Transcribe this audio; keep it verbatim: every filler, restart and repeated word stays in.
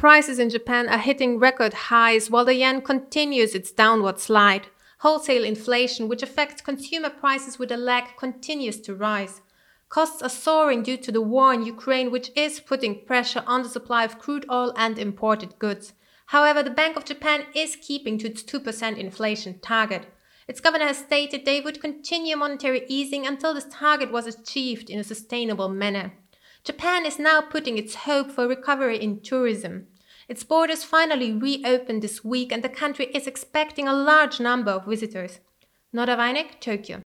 Prices in Japan are hitting record highs while the yen continues its downward slide. Wholesale inflation, which affects consumer prices with a lag, continues to rise. Costs are soaring due to the war in Ukraine, which is putting pressure on the supply of crude oil and imported goods. However, the Bank of Japan is keeping to its two percent inflation target. Its governor has stated they would continue monetary easing until this target was achieved in a sustainable manner. Japan is now putting its hope for recovery in tourism. Its borders finally reopened this week and the country is expecting a large number of visitors. Nora Weineck, Tokyo.